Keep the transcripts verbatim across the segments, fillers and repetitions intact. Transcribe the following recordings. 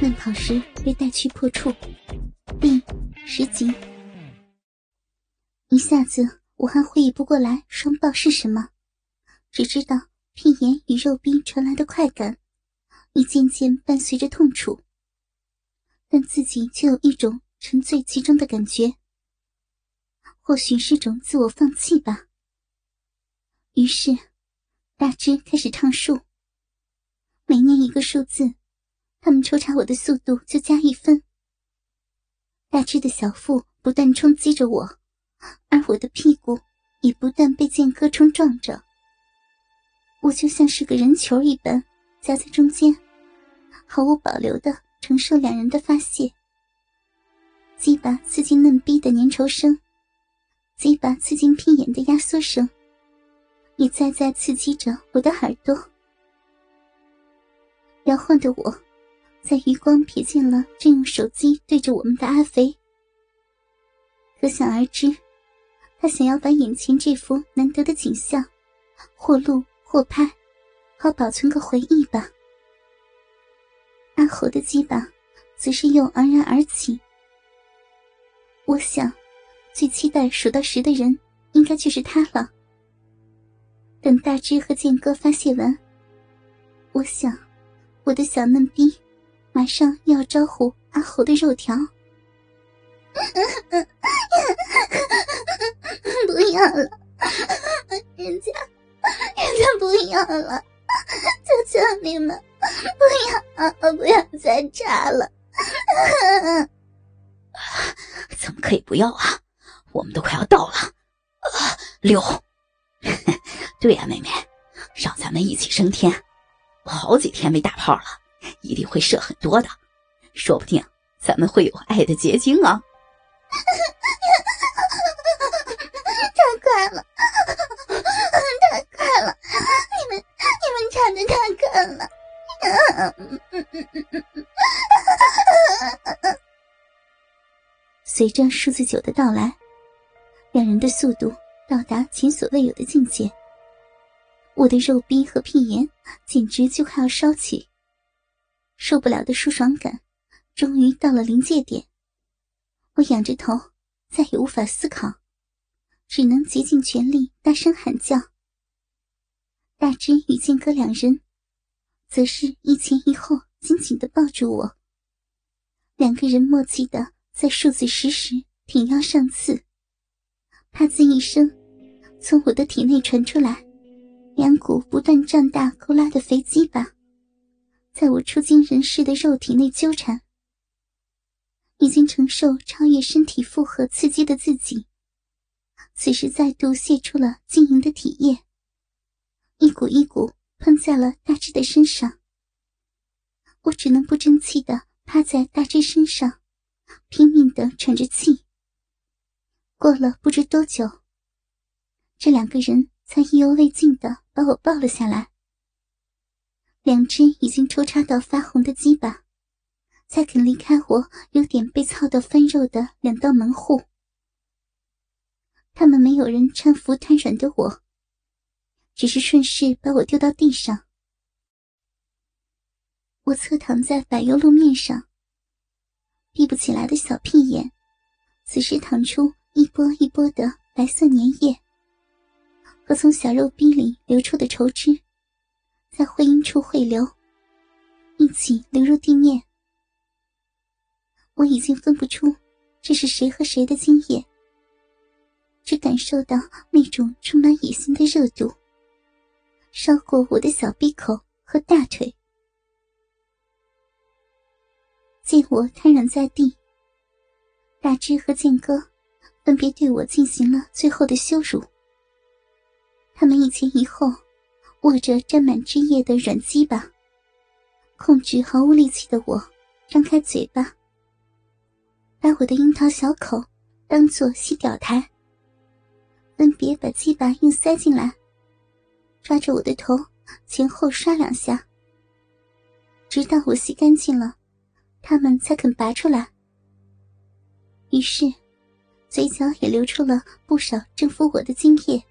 慢跑时被带去破处第十集。一下子我还回忆不过来双抱是什么，只知道屁眼与肉壁传来的快感已渐渐伴随着痛楚，但自己却有一种沉醉其中的感觉，或许是种自我放弃吧。于是大枝开始唱数，每念一个数字，他们抽查我的速度就加一分。大枝的小腹不断冲击着我，而我的屁股也不断被剑哥冲撞着，我就像是个人球一般夹在中间，毫无保留地承受两人的发泄。鸡巴刺进嫩逼的粘稠声，鸡巴刺进屁眼的压缩声，也在在刺激着我的耳朵。摇晃的我在余光瞥见了正用手机对着我们的阿肥，可想而知，他想要把眼前这幅难得的景象或录或拍，好保存个回忆吧。阿猴的鸡巴则是又昂然而起，我想最期待数到十的人应该就是他了。等大枝和剑哥发泄完，我想我的小嫩逼马上又要招呼阿猴的肉条。不要了，人家人家不要了，求求你们不要不要再插了。 怎么可以不要啊，我们都快要到了。啊，六对啊，妹妹，让咱们一起升天，我好几天没打炮了，一定会射很多的，说不定咱们会有爱的结晶啊。 太快了，太快了，你们你们插得太快了。随着数字九的到来，两人的速度到达前所未有的境界，我的肉逼和屁眼简直就快要烧起，受不了的舒爽感终于到了临界点。我仰着头，再也无法思考，只能竭尽全力大声喊叫。大枝与剑哥两人则是一前一后紧紧地抱住我，两个人默契地在数字十时挺腰上刺，啪滋一声从我的体内传出来，两股不断胀大勾拉的肥鸡巴在我出惊人世的肉体内纠缠。已经承受超越身体负荷刺激的自己，此时再度泄出了晶莹的体液，一股一股喷在了大枝的身上。我只能不争气地趴在大枝身上，拼命地喘着气。过了不知多久，这两个人才意犹未尽地把我抱了下来，两只已经抽插到发红的鸡巴才肯离开我有点被操到翻肉的两道门户。他们没有人搀扶瘫软的我，只是顺势把我丢到地上。我侧躺在柏油路面上，闭不起来的小屁眼此时淌出一波一波的白色粘液，和从小肉逼里流出的稠汁在会阴处汇流，一起流入地面。我已经分不出这是谁和谁的精液，只感受到那种充满野心的热度烧过我的小鼻口和大腿。见我瘫软在地，大枝和剑哥分别对我进行了最后的羞辱。他们一前一后握着沾满汁液的软鸡巴，控制毫无力气的我张开嘴巴，把我的樱桃小口当作吸屌台，分别把鸡巴硬塞进来，抓着我的头前后刷两下，直到我吸干净了，他们才肯拔出来。于是嘴角也流出了不少征服我的精液。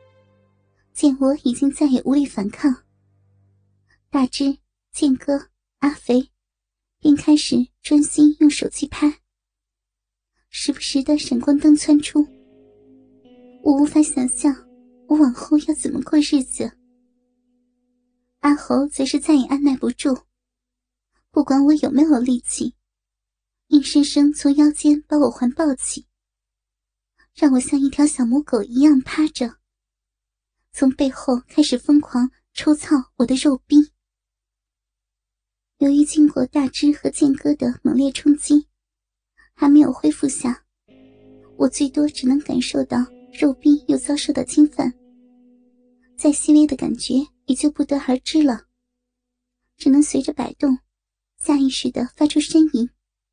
见我已经再也无力反抗，大枝、剑哥阿肥便开始专心用手机拍，时不时的闪光灯窜出。我无法想象我往后要怎么过日子。阿猴则是再也按耐不住，不管我有没有力气，硬生生从腰间把我环抱起，让我像一条小母狗一样趴着，从背后开始疯狂抽操我的肉逼。由于经过大只和剑哥的猛烈冲击，还没有恢复下，我最多只能感受到肉逼又遭受到侵犯，再细微的感觉也就不得而知了，只能随着摆动下意识地发出呻吟。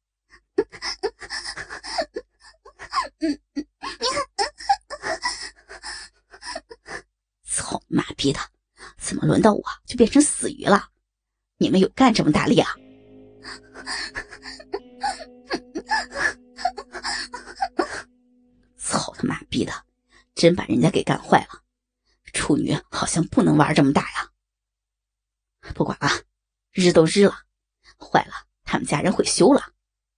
操妈逼的，怎么轮到我就变成死鱼了？你们有干这么大力啊？操他妈逼的，真把人家给干坏了。处女好像不能玩这么大呀。不管了，日都日了，坏了他们家人会羞了。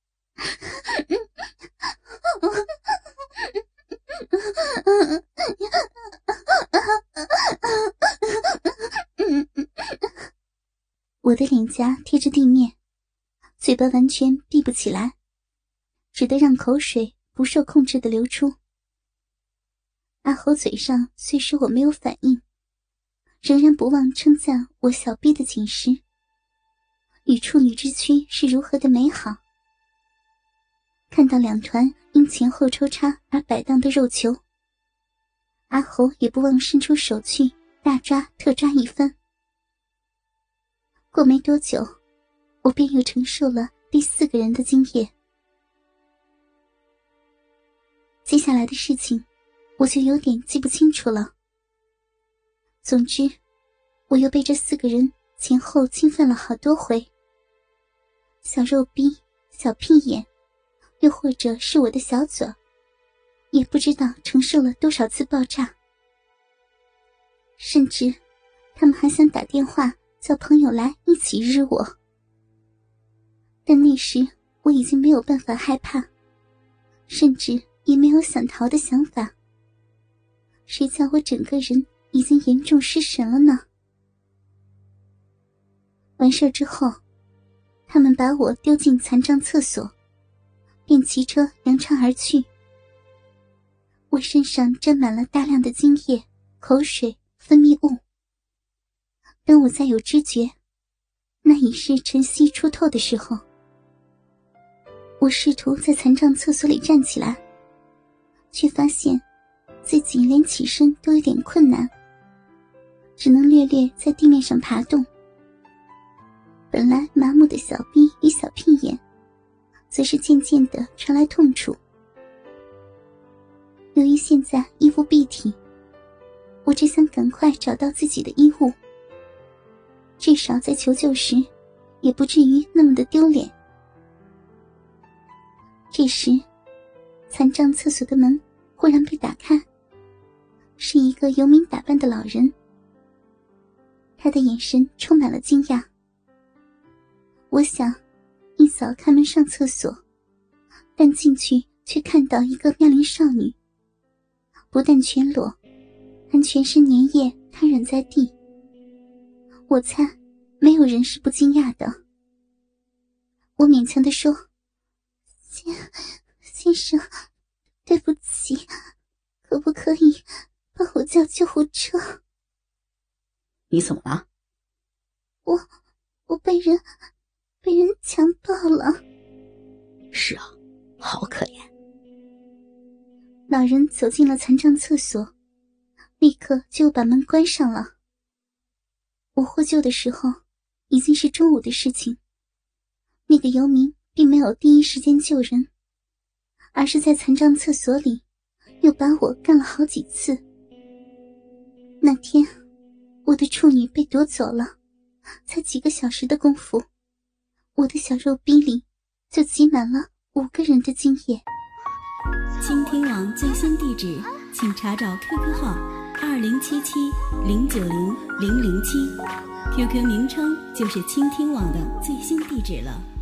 我的脸颊贴着地面，嘴巴完全闭不起来，只得让口水不受控制地流出。阿猴嘴上虽说我没有反应，仍然不忘称赞我小臂的紧实，与处女之躯是如何的美好。看到两团因前后抽插而摆荡的肉球，阿猴也不忘伸出手去大抓特抓一番。过没多久，我便又承受了第四个人的精液。接下来的事情我就有点记不清楚了。总之，我又被这四个人前后侵犯了好多回，小肉逼、小屁眼，又或者是我的小嘴，也不知道承受了多少次爆炸。甚至他们还想打电话叫朋友来一起日我，但那时我已经没有办法害怕，甚至也没有想逃的想法。谁叫我整个人已经严重失神了呢？完事之后，他们把我丢进残障厕所，便骑车扬长而去。我身上沾满了大量的精液、口水、分泌物。等我再有知觉，那已是晨曦初透的时候。我试图在残障厕所里站起来，却发现自己连起身都有点困难，只能略略在地面上爬动。本来麻木的小臂与小屁眼，则是渐渐地传来痛楚。由于现在衣物蔽体，我只想赶快找到自己的衣物，至少在求救时也不至于那么的丢脸。这时，残障厕所的门忽然被打开，是一个游民打扮的老人。他的眼神充满了惊讶。我想一早开门上厕所，但进去却看到一个妙龄少女，不但全裸，还全身粘液瘫软在地。我猜没有人是不惊讶的。我勉强地说：先先生，对不起，可不可以帮我叫救护车？ 你怎么了？ 我我被人被人强暴了。 是啊，好可怜。 老人走进了残障厕所，立刻就把门关上了。我获救的时候已经是中午的事情，那个游民并没有第一时间救人，而是在残障厕所里又把我干了好几次。那天我的处女被夺走了，才几个小时的功夫，我的小肉逼里就挤满了五个人的精液。 倾听网最新地址，请查找 Q Q 号二零七七零九零零零七。 ，Q Q 名称就是倾听网的最新地址了。